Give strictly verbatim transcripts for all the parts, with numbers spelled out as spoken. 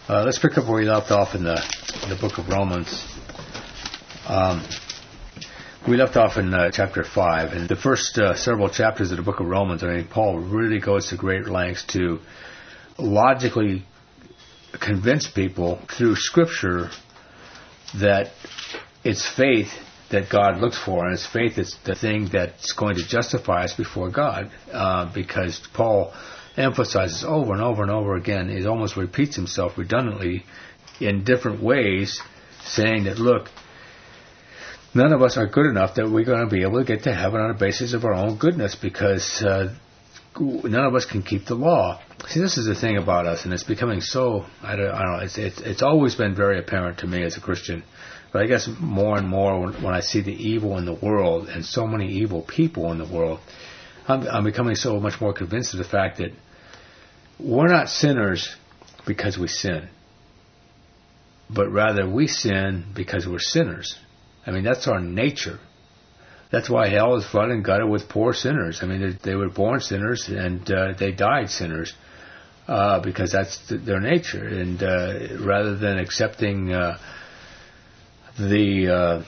Uh, let's pick up where we left off in the, in the book of Romans. Um, we left off in uh, chapter five, and the first uh, several chapters of the book of Romans, I mean, Paul really goes to great lengths to logically convince people through Scripture that it's faith that God looks for, and it's faith that's the thing that's going to justify us before God, uh, because Paul emphasizes over and over and over again, he almost repeats himself redundantly in different ways, saying that, look, none of us are good enough that we're going to be able to get to heaven on the basis of our own goodness, because uh, none of us can keep the law. See, this is the thing about us, and it's becoming so, I don't, I don't know, it's, it's, it's always been very apparent to me as a Christian, but I guess more and more when, when I see the evil in the world and so many evil people in the world, I'm, I'm becoming so much more convinced of the fact that we're not sinners because we sin, but rather we sin because we're sinners. I mean, that's our nature. That's why hell is flooded and gutted with poor sinners. I mean, they, they were born sinners and uh, they died sinners uh, because that's th- their nature. And uh, rather than accepting uh, the uh,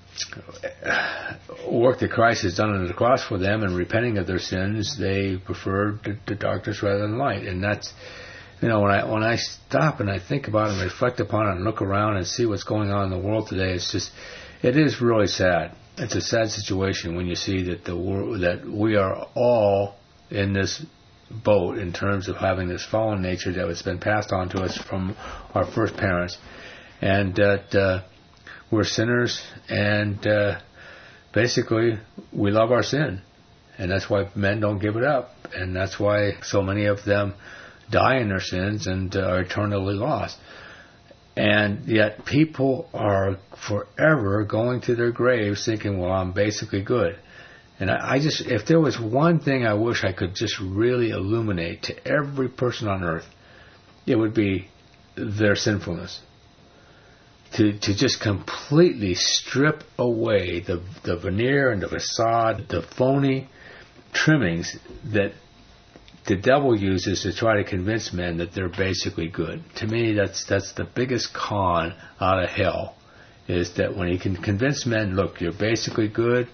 work that Christ has done on the cross for them and repenting of their sins, they prefer the, the darkness rather than light. And that's, you know, when I when I stop and I think about it and reflect upon it and look around and see what's going on in the world today, it's just, it is really sad. It's a sad situation when you see that the world, that we are all in this boat in terms of having this fallen nature that has been passed on to us from our first parents, and that uh, we're sinners, and uh, basically we love our sin, and that's why men don't give it up, and that's why so many of them die in their sins and uh, are eternally lost. And yet people are forever going to their graves thinking, well, I'm basically good. And I, I just, if there was one thing I wish I could just really illuminate to every person on earth, it would be their sinfulness. To to just completely strip away the, the veneer and the facade, the phony trimmings that the devil uses to try to convince men that they're basically good. To me, that's that's the biggest con out of hell, is that when he can convince men, look, you're basically good,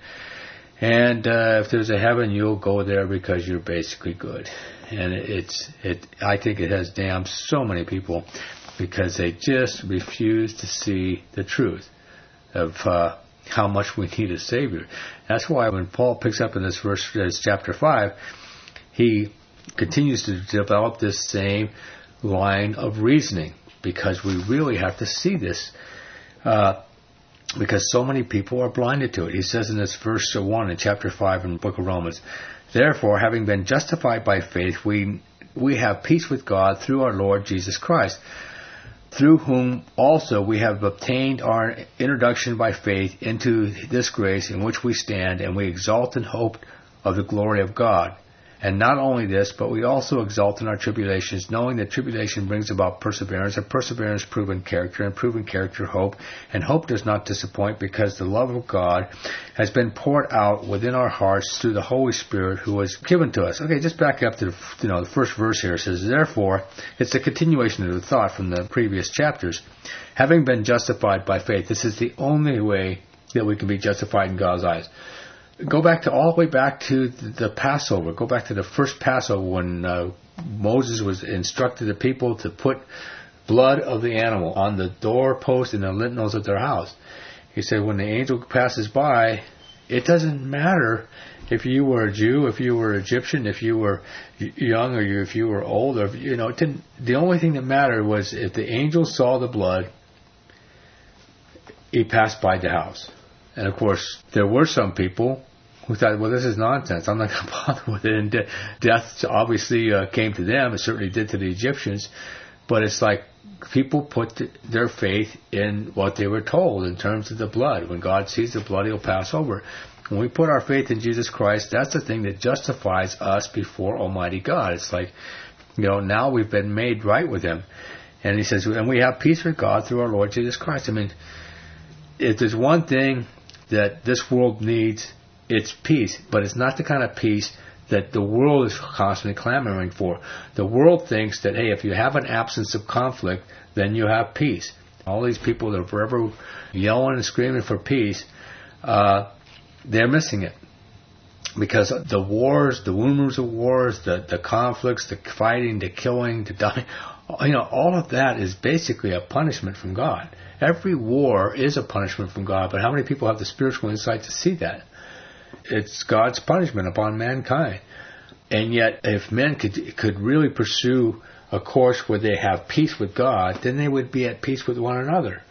and uh, if there's a heaven, you'll go there because you're basically good. And it's it. I think it has damned so many people because they just refuse to see the truth of uh, how much we need a Savior. That's why when Paul picks up in this verse, this chapter five, he continues to develop this same line of reasoning, because we really have to see this, uh, because so many people are blinded to it. He says in this verse one in chapter five in the book of Romans, therefore, having been justified by faith, we we have peace with God through our Lord Jesus Christ, through whom also we have obtained our introduction by faith into this grace in which we stand, and we exalt in hope of the glory of God. And not only this, but we also exult in our tribulations, knowing that tribulation brings about perseverance, and perseverance proven character, and proven character hope. And hope does not disappoint, because the love of God has been poured out within our hearts through the Holy Spirit who was given to us. Okay, just back up to the, you know, the first verse here. It says, therefore, it's a continuation of the thought from the previous chapters. Having been justified by faith, this is the only way that we can be justified in God's eyes. Go back to all the way back to the Passover. Go back to the first Passover when uh, Moses was instructed the people to put blood of the animal on the doorpost and the lintels of their house. He said, when the angel passes by, it doesn't matter if you were a Jew, if you were Egyptian, if you were young, or if you were old, or you know, it didn't, the only thing that mattered was if the angel saw the blood, he passed by the house. And of course, there were some people who thought, well, this is nonsense. I'm not going to bother with it. And de- death obviously uh, came to them. It certainly did to the Egyptians. But it's like people put th- their faith in what they were told in terms of the blood. When God sees the blood, He'll pass over. When we put our faith in Jesus Christ, that's the thing that justifies us before Almighty God. It's like, you know, now we've been made right with Him. And He says, and we have peace with God through our Lord Jesus Christ. I mean, if there's one thing that this world needs, it's peace, but it's not the kind of peace that the world is constantly clamoring for. The world thinks that, hey, if you have an absence of conflict, then you have peace. All these people that are forever yelling and screaming for peace, uh, they're missing it. Because the wars, the rumors of wars, the, the conflicts, the fighting, the killing, the dying, you know, all of that is basically a punishment from God. Every war is a punishment from God, but how many people have the spiritual insight to see that? It's God's punishment upon mankind. And yet, if men could could really pursue a course where they have peace with God, then they would be at peace with one another.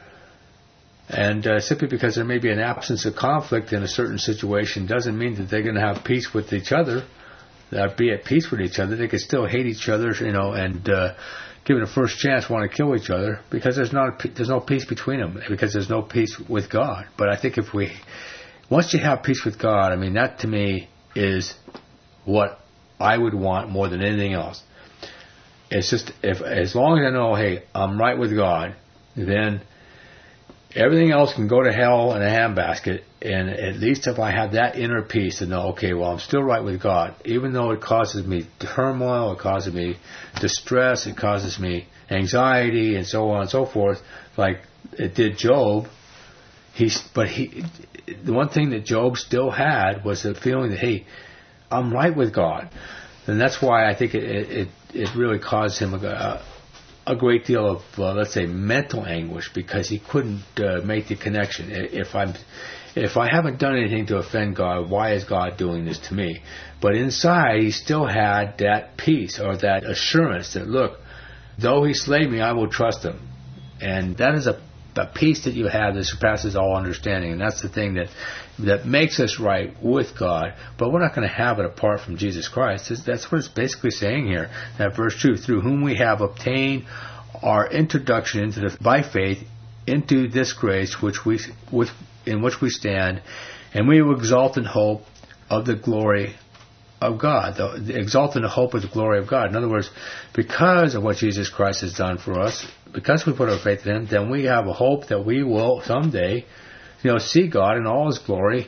And uh, simply because there may be an absence of conflict in a certain situation doesn't mean that they're going to have peace with each other, uh, be at peace with each other. They could still hate each other, you know, and uh, given a first chance want to kill each other because there's not there's no peace between them, because there's no peace with God. But I think if we, once you have peace with God, I mean, that to me is what I would want more than anything else. It's just, if as long as I know, hey, I'm right with God, then everything else can go to hell in a handbasket. And at least if I have that inner peace to know, okay, well, I'm still right with God, even though it causes me turmoil, it causes me distress, it causes me anxiety, and so on and so forth, like it did Job. He's, but he, the one thing that Job still had was the feeling that, hey, I'm right with God. And that's why I think it it, it really caused him a, a great deal of, uh, let's say, mental anguish, because he couldn't uh, make the connection. If I'm, if I haven't done anything to offend God, why is God doing this to me? But inside, he still had that peace, or that assurance that, look, though he slay me, I will trust him. And that is a, a peace that you have that surpasses all understanding. And that's the thing that that makes us right with God. But we're not going to have it apart from Jesus Christ. That's what it's basically saying here. That verse two, through whom we have obtained our introduction into the, by faith into this grace which we with in which we stand, and we will exalt in hope of the glory of God. The, the exalt in the hope of the glory of God. In other words, because of what Jesus Christ has done for us, because we put our faith in Him, then we have a hope that we will someday, you know, see God in all His glory,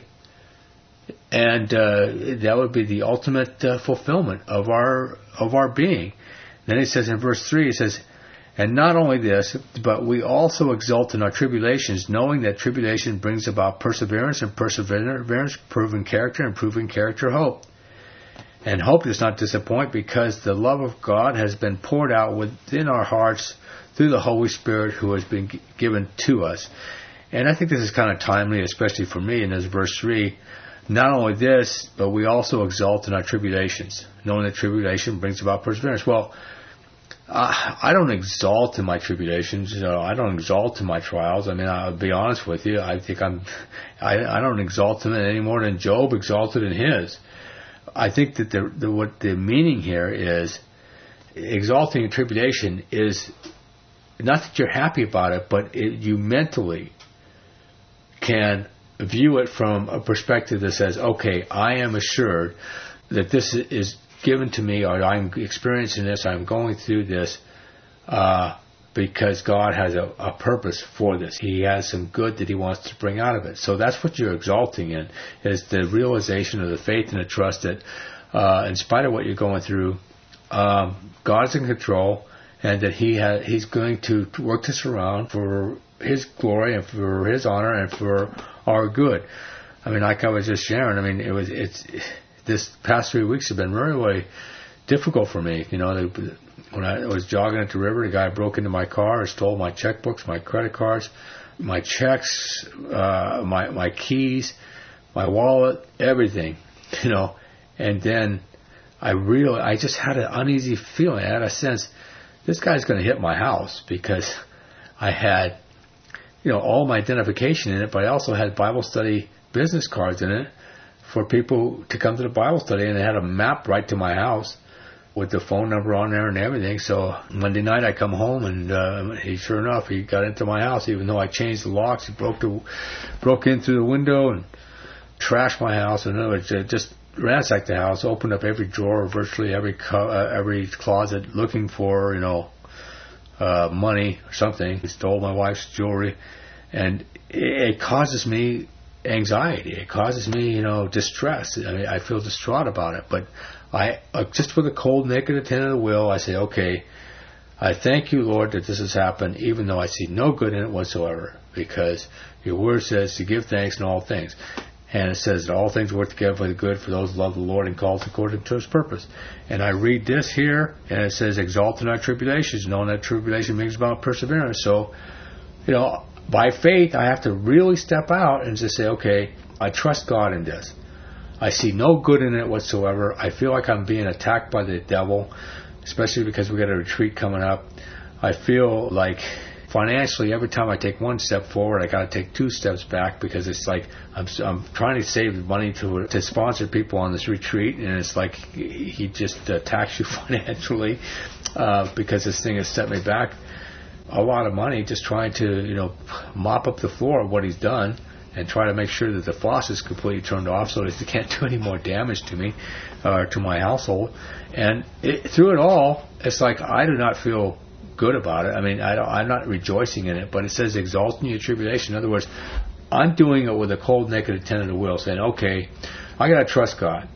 and uh, that would be the ultimate uh, fulfillment of our of our being. Then it says in verse three, it says, and not only this, but we also exult in our tribulations, knowing that tribulation brings about perseverance, and perseverance proven character, and proven character hope. And hope does not disappoint, because the love of God has been poured out within our hearts through the Holy Spirit who has been given to us. And I think this is kind of timely, especially for me, in this verse three. Not only this, but we also exult in our tribulations, knowing that tribulation brings about perseverance. Well, uh, I don't exalt in my tribulations. You know, I don't exalt in my trials. I mean, I'll be honest with you. I think I'm, I, I don't exalt in it any more than Job exalted in his. I think that the, the what the meaning here is, exalting in tribulation is not that you're happy about it, but it, you mentally can view it from a perspective that says, okay, I am assured that this is given to me, or I'm experiencing this, I'm going through this, uh, because God has a, a purpose for this. He has some good that He wants to bring out of it. So that's what you're exalting in, is the realization of the faith and the trust that, uh, in spite of what you're going through, um, God's in control, and that He ha- He's going to work this around for His glory and for His honor and for our good. I mean, like I was just sharing, I mean, it was it's this past three weeks have been really, really difficult for me. You know, the, when I was jogging at the river, the guy broke into my car, stole my checkbooks, my credit cards, my checks, uh, my my keys, my wallet, everything. You know, and then I really, I just had an uneasy feeling. I had a sense, this guy's going to hit my house, because I had, you know, all my identification in it, but I also had Bible study business cards in it for people to come to the Bible study, and they had a map right to my house with the phone number on there and everything. So Monday night I come home, and uh, he, sure enough, he got into my house, even though I changed the locks. He broke the, broke in through the window and trashed my house. In other words, just ransacked the house, opened up every drawer, virtually every co- uh, every closet, looking for, you know, uh, money or something. He stole my wife's jewelry, and it, it causes me anxiety. It causes me, you know, distress. I mean, I feel distraught about it, but I uh, just with a cold, naked intent of the will, I say, okay, I thank you, Lord, that this has happened, even though I see no good in it whatsoever, because your word says to give thanks in all things. And it says that all things work together for the good for those who love the Lord and called according to his purpose. And I read this here, and it says, exalt in our tribulations, knowing that tribulation brings about perseverance. So, you know, by faith, I have to really step out and just say, okay, I trust God in this. I see no good in it whatsoever. I feel like I'm being attacked by the devil, especially because we got a retreat coming up. I feel like financially, every time I take one step forward, I got to take two steps back, because it's like I'm, I'm trying to save money to to sponsor people on this retreat, and it's like he just attacks you financially uh, because this thing has set me back a lot of money, just trying to, you know, mop up the floor of what he's done and try to make sure that the faucet is completely turned off so that he can't do any more damage to me or to my household. And it, through it all, it's like I do not feel good about it. I mean, I don't, I'm not rejoicing in it, but it says exalt in your tribulation. In other words, I'm doing it with a cold, naked intent of the will, saying, okay, I got to trust God.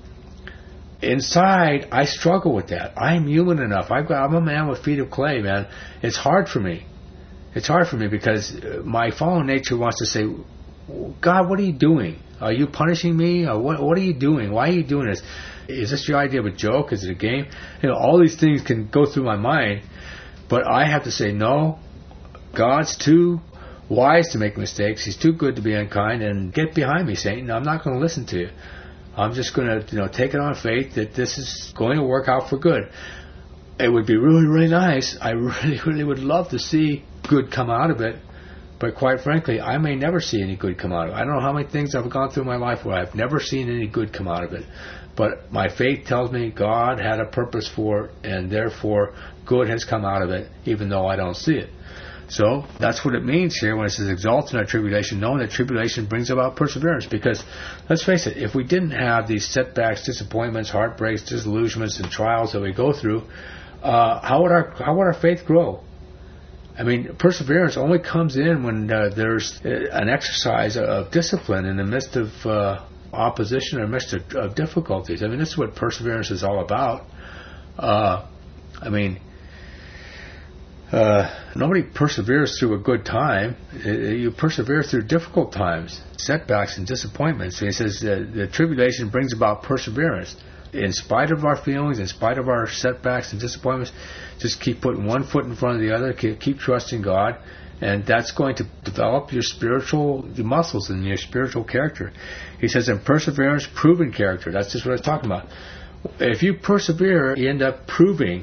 Inside, I struggle with that. I'm human enough. I've got, I'm a man with feet of clay, man. It's hard for me. It's hard for me because my fallen nature wants to say, God, what are you doing? Are you punishing me? Or what, what are you doing? Why are you doing this? Is this your idea of a joke? Is it a game? You know, all these things can go through my mind, but I have to say, no, God's too wise to make mistakes. He's too good to be unkind, and get behind me, Satan. I'm not going to listen to you. I'm just going to, you know, take it on faith that this is going to work out for good. It would be really, really nice. I really, really would love to see good come out of it. But quite frankly, I may never see any good come out of it. I don't know how many things I've gone through in my life where I've never seen any good come out of it. But my faith tells me God had a purpose for it, and therefore good has come out of it, even though I don't see it. So that's what it means here when it says exalt in our tribulation, knowing that tribulation brings about perseverance. Because let's face it, if we didn't have these setbacks, disappointments, heartbreaks, disillusionments, and trials that we go through, uh, how would our how would our faith grow? I mean, perseverance only comes in when uh, there's an exercise of discipline in the midst of uh, opposition or in the midst of, of difficulties. I mean, this is what perseverance is all about. Uh, I mean, uh, nobody perseveres through a good time. You persevere through difficult times, setbacks and disappointments. He says that the tribulation brings about perseverance. In spite of our feelings, in spite of our setbacks and disappointments, just keep putting one foot in front of the other, keep, keep trusting God, and that's going to develop your spiritual muscles and your spiritual character. He says, in perseverance, proven character. That's just what I was talking about. If you persevere, you end up proving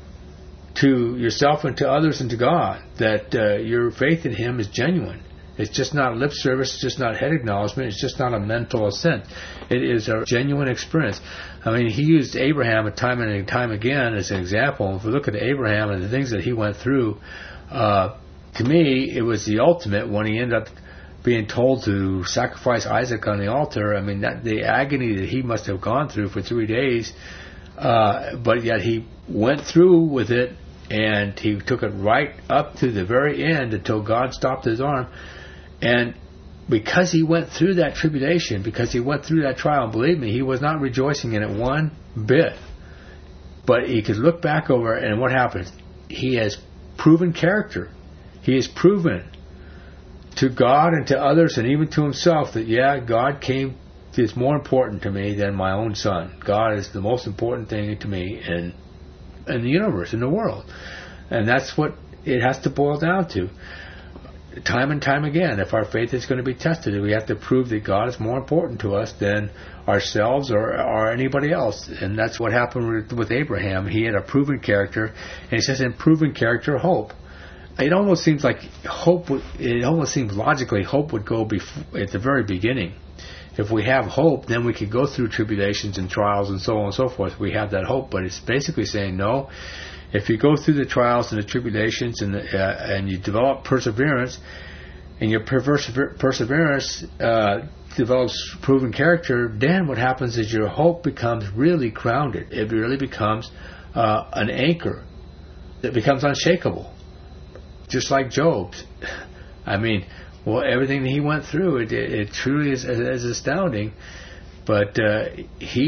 to yourself and to others and to God that uh, your faith in Him is genuine. It's just not lip service, it's just not head acknowledgement, it's just not a mental assent. It is a genuine experience. I mean, he used Abraham time and time again as an example. If we look at Abraham and the things that he went through, uh, to me, it was the ultimate when he ended up being told to sacrifice Isaac on the altar. I mean, that, the agony that he must have gone through for three days, uh, but yet he went through with it, and he took it right up to the very end until God stopped his arm. And because he went through that tribulation, because he went through that trial, and believe me, he was not rejoicing in it one bit. But he could look back over it, and what happens? He has proven character. He has proven to God and to others and even to himself that, yeah, God came, is more important to me than my own son. God is the most important thing to me in, in the universe, in the world. And that's what it has to boil down to. Time and time again, if our faith is going to be tested, we have to prove that God is more important to us than ourselves or, or anybody else. And that's what happened with, with Abraham. He had a proven character, and he says, in proven character, hope. It almost seems like hope, would, it almost seems logically hope would go bef- at the very beginning. If we have hope, then we could go through tribulations and trials and so on and so forth. We have that hope, but it's basically saying no. If you go through the trials and the tribulations and the, uh, and you develop perseverance, and your persever- perseverance uh, develops proven character, then what happens is your hope becomes really grounded. It really becomes uh, an anchor that becomes unshakable, just like Job's. I mean, well, everything that he went through, it, it, it truly is, is astounding. But uh, he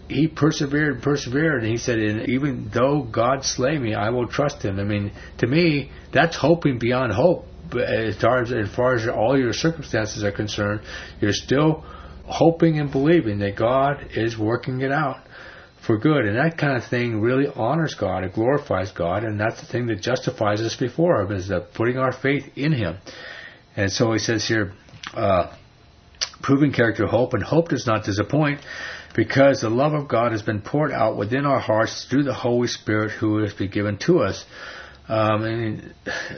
he persevered and persevered, and he said, and even though God slay me, I will trust him. I mean, to me, that's hoping beyond hope. But as far as, as far as all your circumstances are concerned, you're still hoping and believing that God is working it out for good. And that kind of thing really honors God. It glorifies God. And that's the thing that justifies us before him, is that putting our faith in him. And so he says here, uh, proving character hope, and hope does not disappoint, because the love of God has been poured out within our hearts through the Holy Spirit who has been given to us. Um, and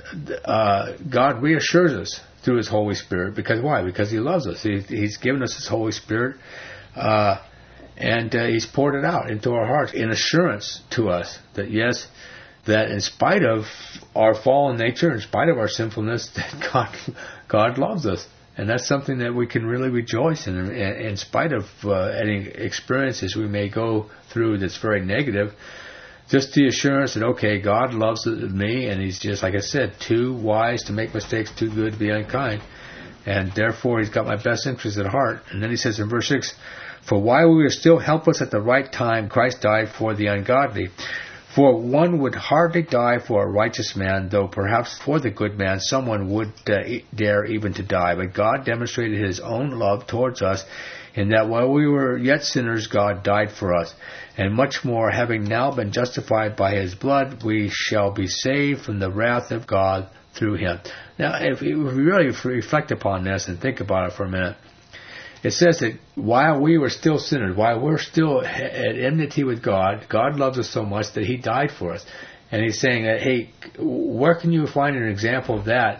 uh, God reassures us through his Holy Spirit. Because why? Because he loves us. He, he's given us his Holy Spirit, uh, and uh, he's poured it out into our hearts in assurance to us that, yes, that in spite of our fallen nature, in spite of our sinfulness, that God, God loves us. And that's something that we can really rejoice in, in spite of uh, any experiences we may go through that's very negative. Just the assurance that, okay, God loves me, and he's just, like I said, too wise to make mistakes, too good to be unkind. And therefore, he's got my best interest at heart. And then he says in verse six, for while we were still helpless at the right time, Christ died for the ungodly. For one would hardly die for a righteous man, though perhaps for the good man someone would uh, dare even to die. But God demonstrated his own love towards us, in that while we were yet sinners, God died for us. And much more, having now been justified by his blood, we shall be saved from the wrath of God through him. Now, if we really reflect upon this and think about it for a minute, it says that while we were still sinners, while we're still at enmity with God, God loves us so much that he died for us. And he's saying that, hey, where can you find an example of that?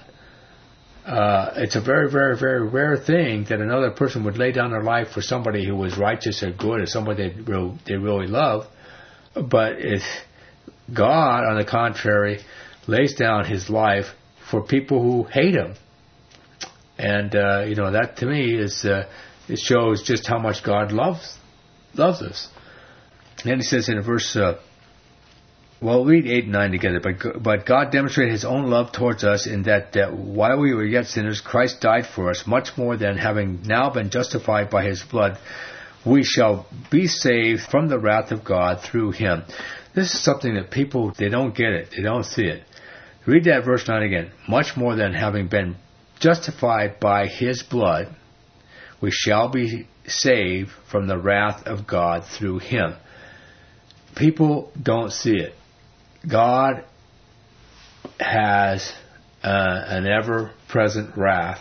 Uh, it's a very, very, very rare thing that another person would lay down their life for somebody who was righteous or good, or somebody they really, they really love. But if God, on the contrary, lays down his life for people who hate him. And, uh, you know, that to me is, uh, it shows just how much God loves, loves us. And then he says in verse, uh, well, we'll read eight and nine together. But, but God demonstrated his own love towards us in that, that while we were yet sinners, Christ died for us. Much more than having now been justified by his blood, we shall be saved from the wrath of God through him. This is something that people, they don't get it. They don't see it. Read that verse nine again. Much more than having been justified by his blood, we shall be saved from the wrath of God through him. People don't see it. God has uh, an ever-present wrath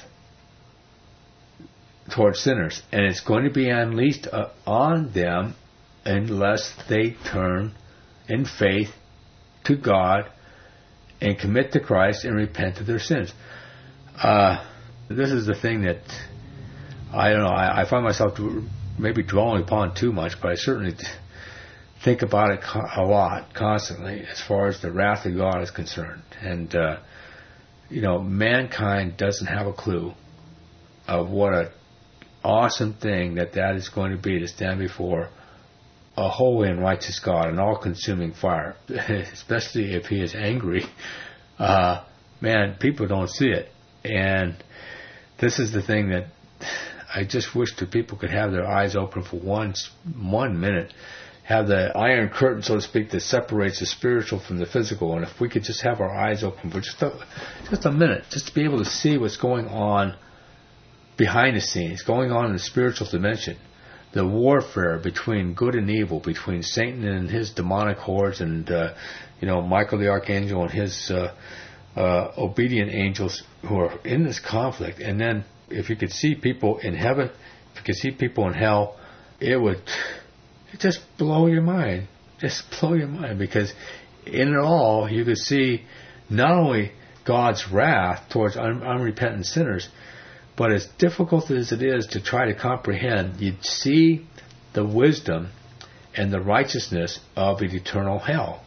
towards sinners, and it's going to be unleashed uh, on them unless they turn in faith to God and commit to Christ and repent of their sins. Uh, this is the thing that I don't know. I, I find myself maybe dwelling upon too much, but I certainly think about it a lot, constantly, as far as the wrath of God is concerned. And uh, you know, mankind doesn't have a clue of what an awesome thing that that is going to be, to stand before a holy and righteous God, an all-consuming fire, especially if he is angry. Uh, man, people don't see it. And this is the thing that I just wish that people could have their eyes open for one, one minute, have the iron curtain, so to speak, that separates the spiritual from the physical. And if we could just have our eyes open for just a, just a minute, just to be able to see what's going on behind the scenes, going on in the spiritual dimension, the warfare between good and evil, between Satan and his demonic hordes, and uh, you know, Michael the Archangel and his uh, uh, obedient angels who are in this conflict. And then if you could see people in heaven, if you could see people in hell, it would it just blow your mind. Just blow your mind, because in it all you could see not only God's wrath towards un- unrepentant sinners, but as difficult as it is to try to comprehend, you'd see the wisdom and the righteousness of an eternal hell.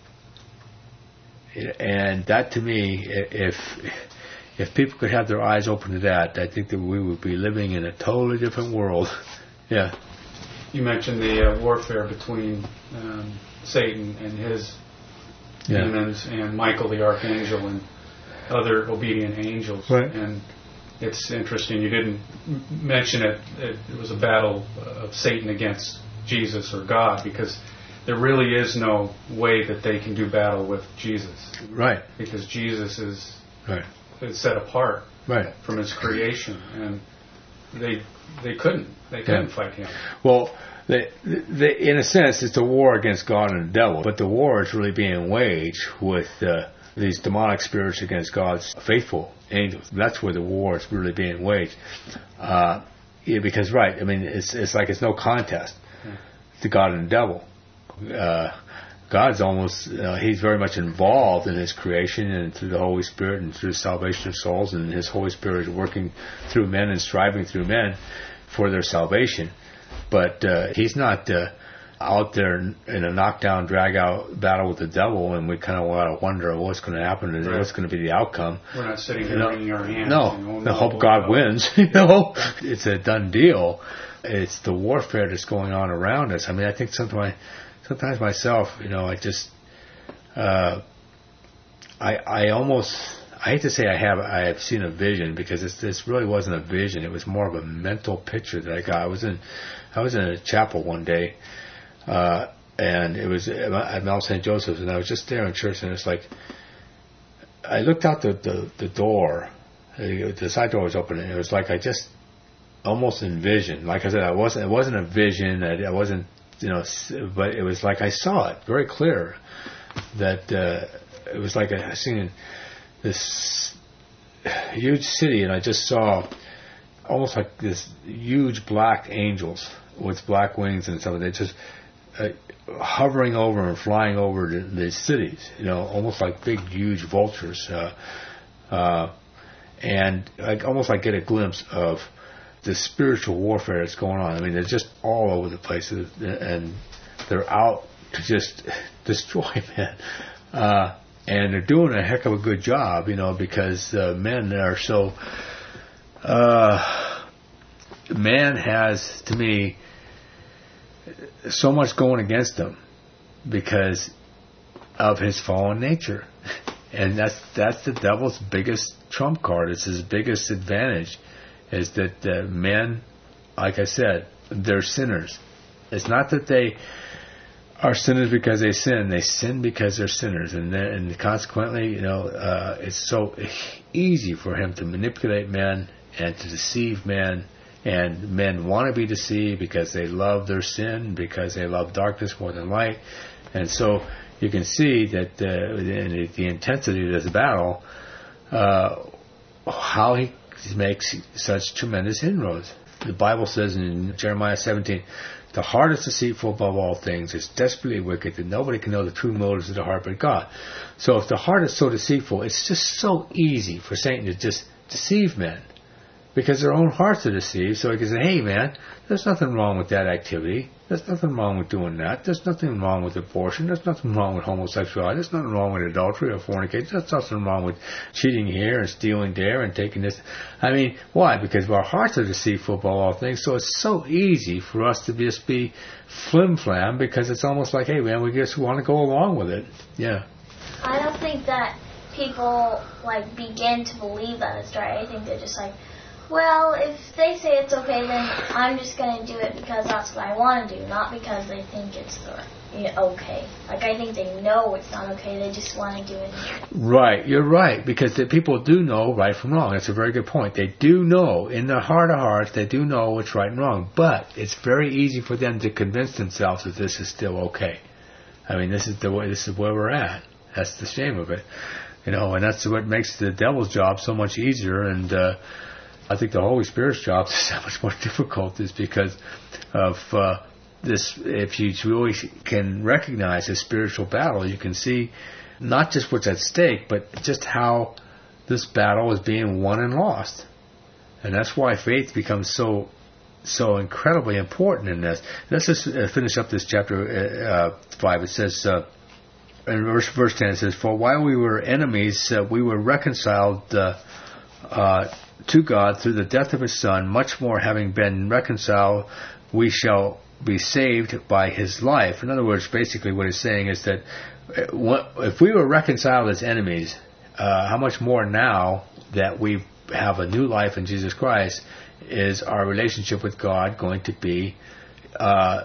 And that, to me, if if people could have their eyes open to that, I think that we would be living in a totally different world. Yeah. You mentioned the uh, warfare between um, Satan and his yeah. demons, and Michael the Archangel and other obedient angels. Right. And it's interesting, you didn't mention it. It, it was a battle of Satan against Jesus or God, because there really is no way that they can do battle with Jesus. Right. Because Jesus is, right. is set apart right. from his creation, and they they couldn't they couldn't yeah. fight him. Well, they, they, in a sense, it's a war against God and the devil, but the war is really being waged with uh, these demonic spirits against God's faithful angels. That's where the war is really being waged. Uh, yeah, because, right, I mean, it's it's like it's no contest yeah. to God and the devil. Uh, God's almost, uh, he's very much involved in his creation and through the Holy Spirit and through the salvation of souls, and his Holy Spirit is working through men and striving through men for their salvation. But uh, he's not uh, out there in a knockdown, drag-out battle with the devil, and we kind of want to wonder what's going to happen and right. what's going to be the outcome. We're not sitting here wringing our hands. No, you know, no hope God wins. You know, it's a done deal. It's the warfare that's going on around us. I mean, I think sometimes, sometimes myself, you know, I just, uh, I, I almost, I hate to say I have, I have seen a vision, because it's, this really wasn't a vision. It was more of a mental picture that I got. I was in, I was in a chapel one day, uh, and it was at Mount Saint Joseph's, and I was just there in church, and it's like, I looked out the, the, the door, the side door was open, and it was like I just almost envisioned, like I said, I wasn't, it wasn't a vision, I, I wasn't, you know, but it was like I saw it very clear, that uh, it was like I seen this huge city, and I just saw almost like this huge black angels with black wings and stuff. They just uh, hovering over and flying over the, the cities, you know, almost like big, huge vultures, uh, uh, and I almost like get a glimpse of the spiritual warfare that's going on. I mean, they're just all over the place, and they're out to just destroy men. Uh, and they're doing a heck of a good job, you know, because uh, men are so... Uh, man has, to me, so much going against him because of his fallen nature. And that's that's the devil's biggest trump card. It's his biggest advantage, is that uh, men, like I said, they're sinners. It's not that they are sinners because they sin. They sin because they're sinners. And, and consequently, you know, uh, it's so easy for him to manipulate men and to deceive men. And men want to be deceived because they love their sin, because they love darkness more than light. And so you can see that uh, in the intensity of this battle, uh, how he makes such tremendous inroads. The Bible says in Jeremiah seventeen, the heart is deceitful above all things. It's desperately wicked, that nobody can know the true motives of the heart but God. So if the heart is so deceitful, it's just so easy for Satan to just deceive men, because their own hearts are deceived. So he can say, hey man, there's nothing wrong with that activity. There's nothing wrong with doing that. There's nothing wrong with abortion. There's nothing wrong with homosexuality. There's nothing wrong with adultery or fornication. There's nothing wrong with cheating here and stealing there and taking this. I mean, why? Because our hearts are deceitful above all things. So it's so easy for us to just be flim-flam, because it's almost like, hey man, we just want to go along with it. Yeah. I don't think that people like begin to believe that it's right. I think they're just like, well, if they say it's okay, then I'm just going to do it because that's what I want to do, not because they think it's the, you know, okay. Like, I think they know it's not okay, they just want to do it. Right, you're right, because the people do know right from wrong. That's a very good point. They do know, in their heart of hearts, they do know what's right and wrong, but it's very easy for them to convince themselves that this is still okay. I mean, this is the way, this is where we're at. That's the shame of it. You know, and that's what makes the devil's job so much easier, and, uh, I think the Holy Spirit's job is so much more difficult, is because of uh, this. If you really can recognize a spiritual battle, you can see not just what's at stake, but just how this battle is being won and lost. And that's why faith becomes so so incredibly important in this. Let's just uh, finish up this chapter uh, five. It says, uh, in verse, verse ten, it says, "For while we were enemies, uh, we were reconciled uh, uh, to God through the death of His Son. Much more, having been reconciled, we shall be saved by His life." In other words, basically what it's saying is that if we were reconciled as enemies, uh, how much more now that we have a new life in Jesus Christ is our relationship with God going to be uh,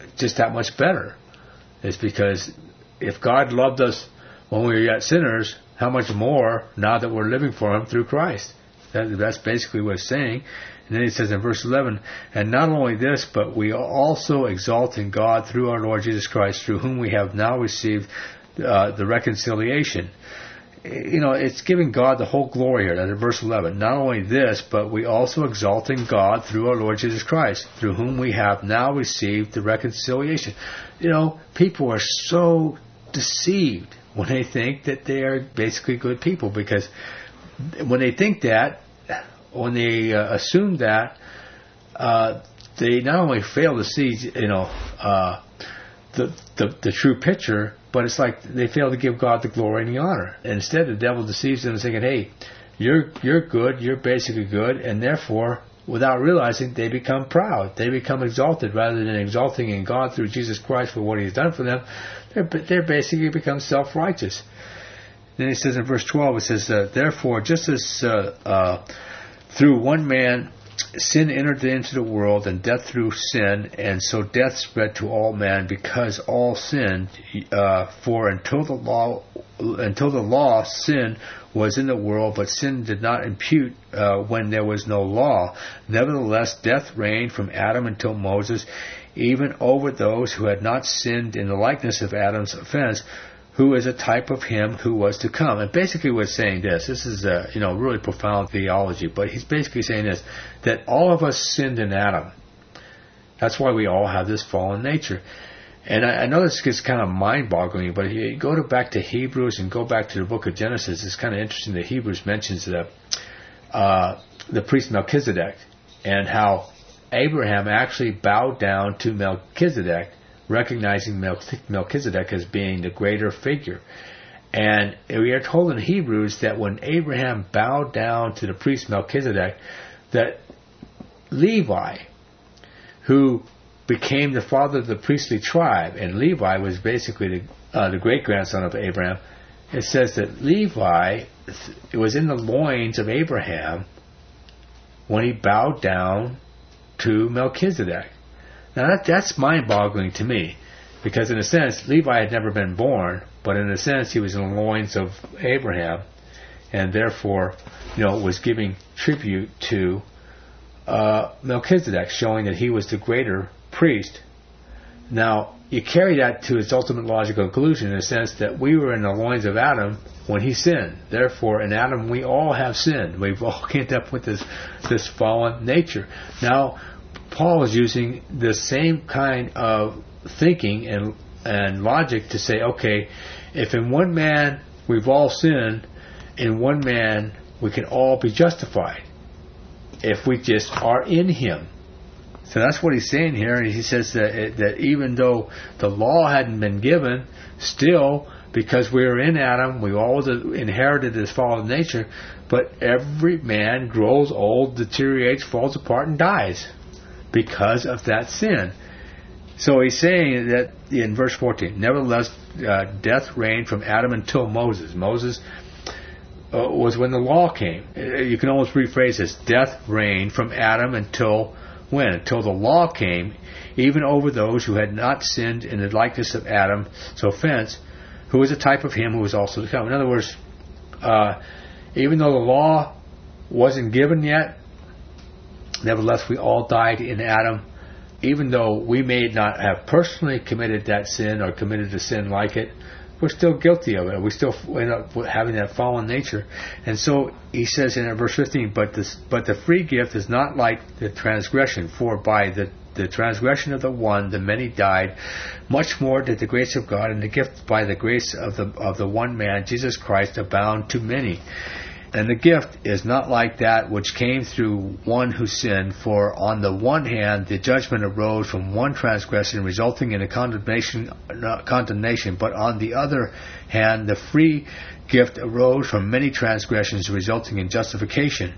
just that much better. It's because if God loved us when we were yet sinners, how much more now that we're living for Him through Christ? That, that's basically what it's saying. And then he says in verse eleven, and not only this, but we also exalt in God through our Lord Jesus Christ, through whom we have now received uh, the reconciliation. You know, it's giving God the whole glory here. That's in verse eleven. Not only this, but we also exalt in God through our Lord Jesus Christ, through whom we have now received the reconciliation. You know, people are so deceived when they think that they are basically good people, because when they think that, when they uh, assume that, uh, they not only fail to see, you know, uh, the, the the true picture, but it's like they fail to give God the glory and the honor. And instead, the devil deceives them, thinking, "Hey, you're you're good, you're basically good," and therefore, without realizing, they become proud. They become exalted rather than exalting in God through Jesus Christ for what He's done for them. They're they're basically become self-righteous. Then he says in verse twelve, it says, uh, "Therefore, just as uh, uh, through one man sin entered into the world, and death through sin, and so death spread to all men, because all sinned. Uh, for until the law, until the law, sin was in the world, but sin did not impute uh, when there was no law. Nevertheless, death reigned from Adam until Moses, even over those who had not sinned in the likeness of Adam's offense, who is a type of him who was to come." And basically what's saying this, this is a, you know, really profound theology, but he's basically saying this, that all of us sinned in Adam. That's why we all have this fallen nature. And I, I know this gets kind of mind-boggling, but if you go to back to Hebrews and go back to the book of Genesis, it's kind of interesting that Hebrews mentions the, uh, the priest Melchizedek, and how Abraham actually bowed down to Melchizedek, recognizing Melchizedek as being the greater figure. And we are told in Hebrews that when Abraham bowed down to the priest Melchizedek, that Levi, who became the father of the priestly tribe, and Levi was basically the, uh, the great-grandson of Abraham, it says that Levi, it was in the loins of Abraham when he bowed down to Melchizedek. Now that, that's mind-boggling to me, because in a sense, Levi had never been born, but in a sense he was in the loins of Abraham, and therefore, you know, was giving tribute to uh, Melchizedek, showing that he was the greater priest. Now, you carry that to its ultimate logical conclusion in the sense that we were in the loins of Adam when he sinned. Therefore, in Adam, we all have sinned. We've all ended up with this, this fallen nature. Now, Paul is using the same kind of thinking and and logic to say, okay, if in one man we've all sinned, in one man we can all be justified if we just are in Him. So that's what he's saying here. And he says that that even though the law hadn't been given, still, because we were in Adam, we all inherited this fallen nature, but every man grows old, deteriorates, falls apart, and dies because of that sin. So he's saying that in verse fourteen, nevertheless, uh, death reigned from Adam until Moses. Moses uh, was when the law came. You can almost rephrase this. Death reigned from Adam until when? Until the law came, even over those who had not sinned in the likeness of Adam's offense, who was a type of him who was also to come. In other words, uh, even though the law wasn't given yet, nevertheless, we all died in Adam. Even though we may not have personally committed that sin or committed a sin like it, we're still guilty of it. We still end up having that fallen nature. And so he says in verse fifteen, but this, but the free gift is not like the transgression, for by the, the transgression of the one the many died. Much more did the grace of God and the gift by the grace of the of the one man, Jesus Christ, abound to many. And the gift is not like that which came through one who sinned, for on the one hand the judgment arose from one transgression, resulting in a condemnation, not condemnation, but on the other hand the free gift arose from many transgressions, resulting in justification.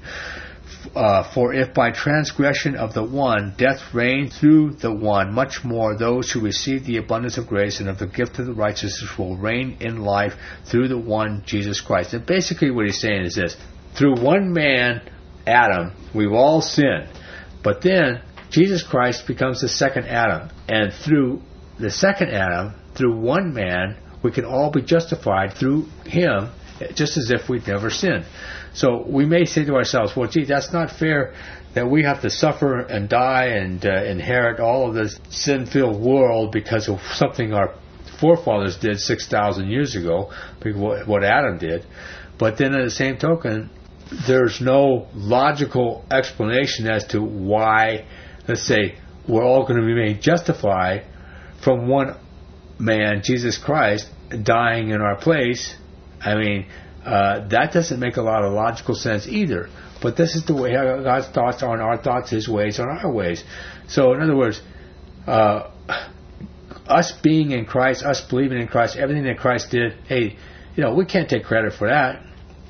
Uh, for if by transgression of the one death reigned through the one, much more those who receive the abundance of grace and of the gift of the righteousness will reign in life through the one Jesus Christ. And basically what he's saying is this: through one man, Adam, we've all sinned. But then Jesus Christ becomes the second Adam. And through the second Adam, through one man, we can all be justified through him, just as if we'd never sinned. So we may say to ourselves, well, gee, that's not fair that we have to suffer and die and uh, inherit all of this sin-filled world because of something our forefathers did six thousand years ago, what Adam did. But then at the same token, there's no logical explanation as to why, let's say, we're all going to be made justified from one man, Jesus Christ, dying in our place. I mean, uh, that doesn't make a lot of logical sense either. But this is the way God's thoughts are, and our thoughts, His ways are our ways. So, in other words, uh, us being in Christ, us believing in Christ, everything that Christ did, hey, you know, we can't take credit for that.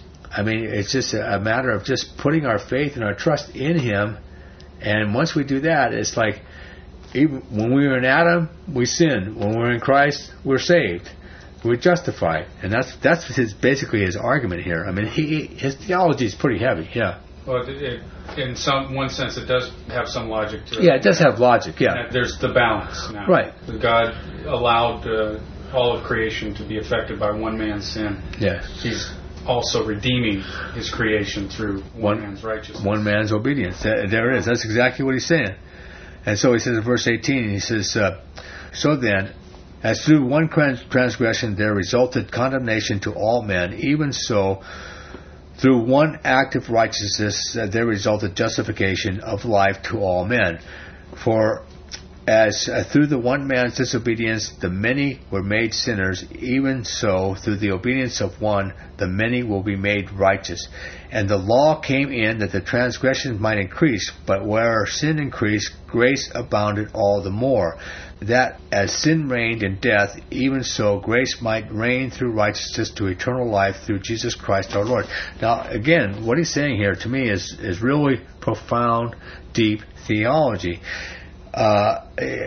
I mean, it's just a matter of just putting our faith and our trust in Him. And once we do that, it's like, even when we were in Adam, we sinned. When we're in Christ, we're saved. We're justified. And that's that's his, basically his argument here. I mean, he his theology is pretty heavy, yeah. Well, it, it, in some one sense, it does have some logic to it. Yeah, it does have logic, yeah. And there's the balance now. Right. God allowed uh, all of creation to be affected by one man's sin. Yes. He's also redeeming His creation through one, one man's righteousness. One man's obedience. There it is. That's exactly what He's saying. And so He says in verse eighteen, He says, uh, so then, as through one transgression there resulted condemnation to all men, even so through one act of righteousness uh, there resulted justification of life to all men. For as uh, through the one man's disobedience the many were made sinners, even so through the obedience of one the many will be made righteous. And the law came in that the transgressions might increase, but where sin increased, grace abounded all the more, that as sin reigned in death, even so grace might reign through righteousness to eternal life through Jesus Christ our Lord. Now, again, what he's saying here to me is, is really profound, deep theology. Uh,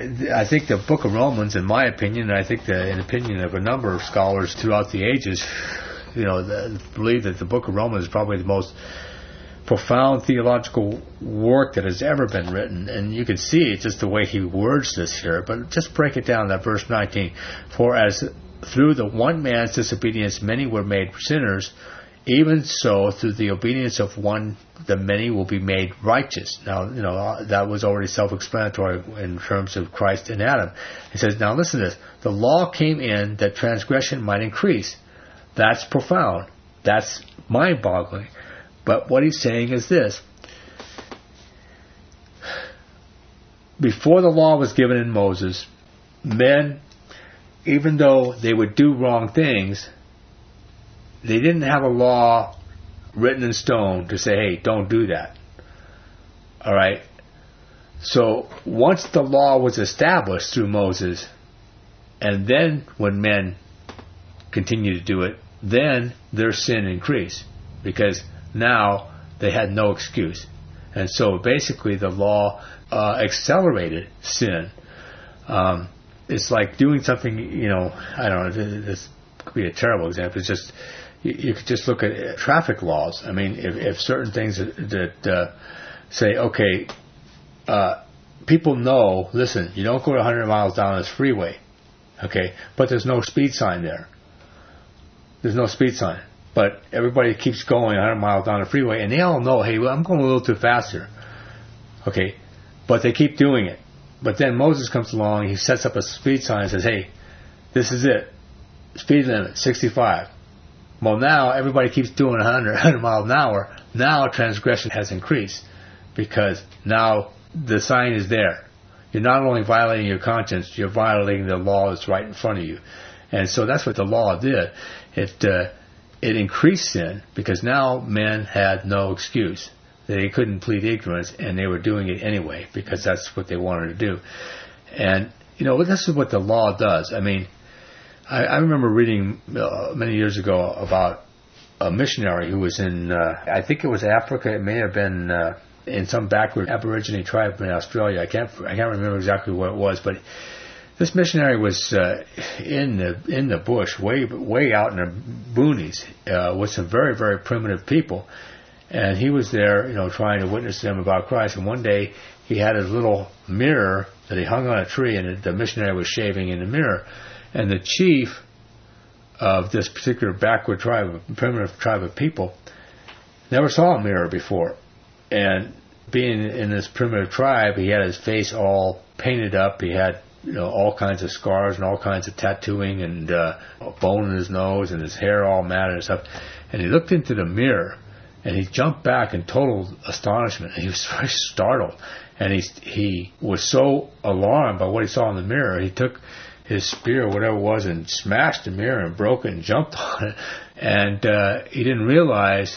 I think the book of Romans, in my opinion, and I think the in opinion of a number of scholars throughout the ages, you know, the, believe that the book of Romans is probably the most profound theological work that has ever been written. And you can see it just the way he words this here. But just break it down, that verse nineteen. For as through the one man's disobedience many were made sinners, even so through the obedience of one the many will be made righteous. Now, you know, that was already self-explanatory in terms of Christ and Adam. He says, now listen to this. The law came in that transgression might increase. That's profound. That's mind-boggling. But what he's saying is this. Before the law was given in Moses, men, even though they would do wrong things, they didn't have a law written in stone to say, hey, don't do that. All right? So once the law was established through Moses, and then when men continue to do it, then their sin increased, because now they had no excuse. And so basically the law uh, accelerated sin. Um, it's like doing something, you know, I don't know, this could be a terrible example. It's just, you, you could just look at traffic laws. I mean, if, if certain things that, that uh, say, okay, uh, people know, listen, you don't go to one hundred miles down this freeway, okay, but there's no speed sign there. There's no speed sign. But everybody keeps going one hundred miles down the freeway, and they all know, hey, well, I'm going a little too fast here. Okay, but they keep doing it. But then Moses comes along, he sets up a speed sign and says, hey, this is it. Speed limit, sixty-five. Well, now everybody keeps doing one hundred, one hundred miles an hour. Now transgression has increased, because now the sign is there. You're not only violating your conscience, you're violating the law that's right in front of you. And so that's what the law did. It uh, it increased sin, because now men had no excuse. They couldn't plead ignorance, and they were doing it anyway, because that's what they wanted to do. And, you know, this is what the law does. I mean, I, I remember reading uh, many years ago about a missionary who was in, uh, I think it was Africa. It may have been uh, in some backward Aborigine tribe in Australia. I can't I can't remember exactly what it was, but this missionary was uh, in the in the bush, way way out in the boonies, uh, with some very very primitive people, And he was there, you know, trying to witness to them about Christ. And one day he had his little mirror that he hung on a tree, and the missionary was shaving in the mirror. And the chief of this particular backward tribe, primitive tribe of people, never saw a mirror before. And being in this primitive tribe, he had his face all painted up. He had, you know, all kinds of scars and all kinds of tattooing and uh, a bone in his nose and his hair all matted and stuff. And he looked into the mirror, and he jumped back in total astonishment. He was very startled. And he he was so alarmed by what he saw in the mirror, he took his spear or whatever it was and smashed the mirror and broke it and jumped on it. And uh, he didn't realize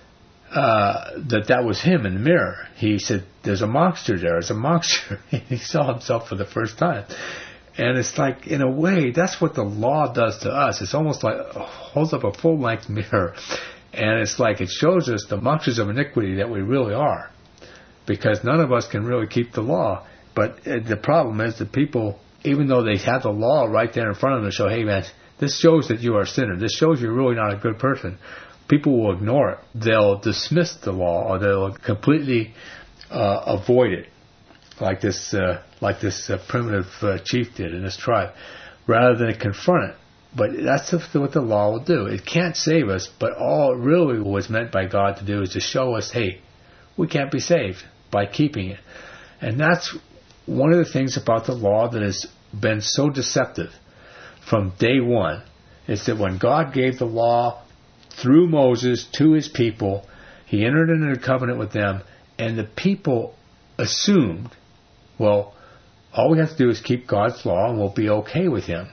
uh, that that was him in the mirror. He said, there's a monster there. There's a monster. He saw himself for the first time. And it's like, in a way, that's what the law does to us. It's almost like uh, holds up a full-length mirror. And it's like it shows us the monsters of iniquity that we really are. Because none of us can really keep the law. But uh, the problem is that people, even though they have the law right there in front of them to show, hey man, this shows that you are a sinner. This shows you're really not a good person. People will ignore it. They'll dismiss the law, or they'll completely uh, avoid it, like this uh, like this uh, primitive uh, chief did in this tribe, rather than confront it. But that's what the law will do. It can't save us, but all it really was meant by God to do is to show us, hey, we can't be saved by keeping it. And that's one of the things about the law that has been so deceptive from day one, is that when God gave the law through Moses to his people, he entered into a covenant with them, and the people assumed, well, all we have to do is keep God's law and we'll be okay with him.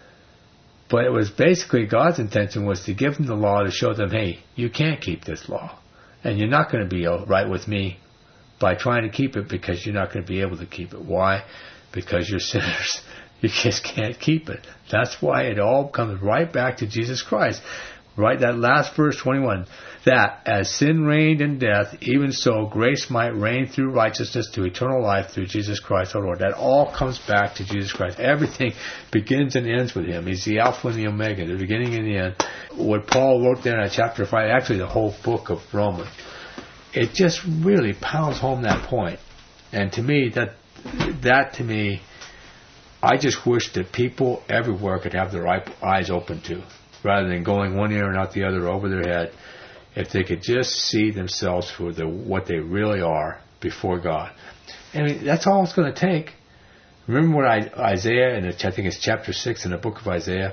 But it was basically God's intention was to give them the law to show them, hey, you can't keep this law. And you're not going to be right with me by trying to keep it, because you're not going to be able to keep it. Why? Because you're sinners. You just can't keep it. That's why it all comes right back to Jesus Christ. Right, that last verse twenty-one. That as sin reigned in death, even so grace might reign through righteousness to eternal life through Jesus Christ our Lord. That all comes back to Jesus Christ. Everything begins and ends with him. He's the Alpha and the Omega, the beginning and the end. What Paul wrote there in chapter five, actually the whole book of Romans, it just really pounds home that point. And to me, that that to me, I just wish that people everywhere could have their eyes open to, rather than going one ear and out the other over their head. If they could just see themselves for the, what they really are before God. I mean, that's all it's going to take. Remember what I, Isaiah, and I think it's chapter six in the book of Isaiah,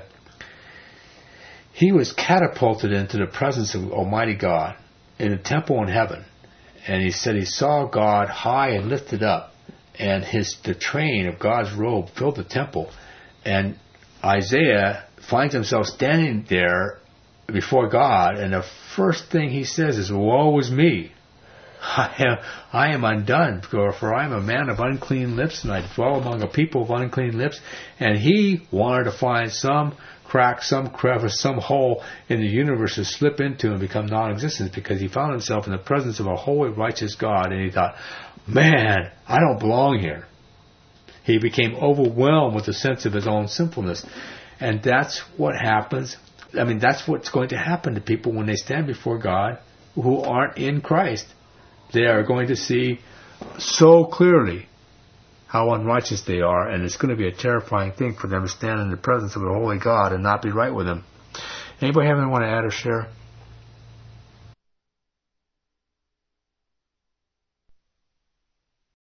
he was catapulted into the presence of Almighty God in a temple in heaven. And he said he saw God high and lifted up, and his the train of God's robe filled the temple. And Isaiah finds himself standing there before God, and the first thing he says is, woe is me. I am, I am undone, for, for I am a man of unclean lips, and I dwell among a people of unclean lips. And he wanted to find some crack, some crevice, some hole in the universe to slip into and become non-existent, because he found himself in the presence of a holy, righteous God, and he thought, man, I don't belong here. He became overwhelmed with a sense of his own sinfulness. And that's what happens. I mean, that's what's going to happen to people when they stand before God who aren't in Christ. They are going to see so clearly how unrighteous they are, and it's going to be a terrifying thing for them to stand in the presence of a holy God and not be right with him. Anybody have anything want to add or share?